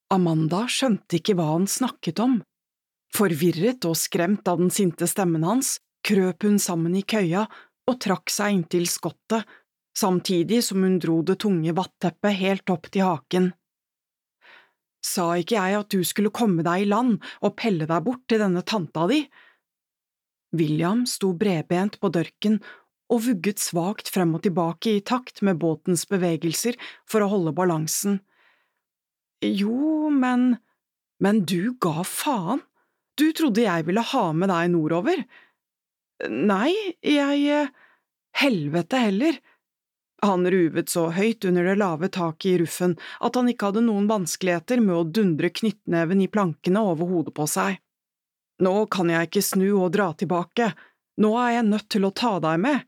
Amanda skjønte ikke hva han snakket om. Forvirret og skremt av den sinte stemmen hans, krøp hun sammen i køya og trakk seg inntil skottet, samtidig som hun dro det tunge vatteppet helt opp til haken. Sa ikke jeg at du skulle komme deg i land og pelle deg bort til denne tanta di? William sto bredbent på dørken og vugget svakt frem og tilbake i takt med båtens bevegelser for å holde balansen. Jo, men du ga faen. Du trodde jeg ville ha med deg nordover. Nei, helvete heller. Han ruvet så høyt under det lave taket i ruffen at han ikke hadde noen vanskeligheter med å dundre knyttneven i plankene over hodet på seg. Nå kan jeg ikke snu og dra tilbake, nå er jeg nødt til å ta deg med.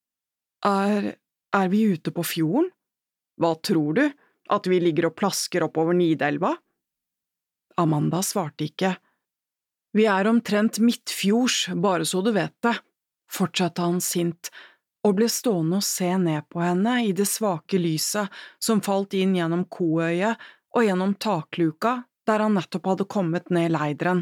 Er vi ute på fjorden? Hva tror du, at vi ligger og plasker oppover Nidelva? Amanda svarte ikke. Vi er omtrent midtfjords, bare så du vet det, fortsatte han sint, og ble stående og se ned på henne i det svake lyset som falt inn gjennom koøyet og gjennom takluka der han nettopp hadde kommet ned leideren.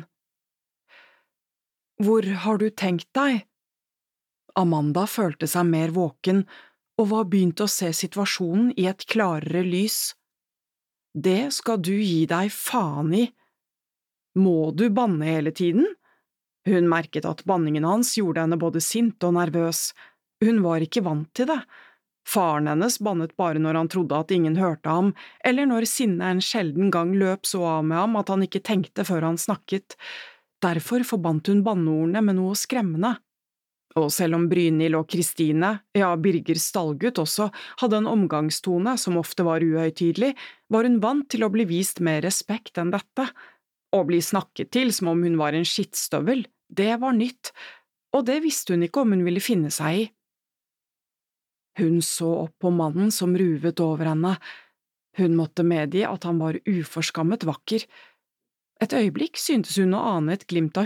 Hvor har du tenkt deg? Amanda følte seg mer våken og var begynt å se situasjonen i et klarere lys. Det skal du gi deg faen i. Må du banne hele tiden? Hun merket at banningen hans gjorde henne både sint og nervøs. Hun var ikke vant til det. Faren hennes bannet bare når han trodde at ingen hørte ham, eller når sinnet en sjelden gang løp så av med ham at han ikke tenkte før han snakket. Derfor forbandt hun banneordene med noe skremmende. Og selv om Brynhild og Kristine, ja Birger stallgutt også, hadde en omgangstone som ofte var uhøytidelig, var hun vant til å bli vist mer respekt enn dette. Å bli snakket til som om hun var en skittstøvel, det var nytt, og det visste hun ikke om hun ville finne seg i. Hun så opp på mannen som ruvet over henne. Hun måtte medgi at han var uforskammet vakker. Et øyeblikk syntes hun å ane et glimt av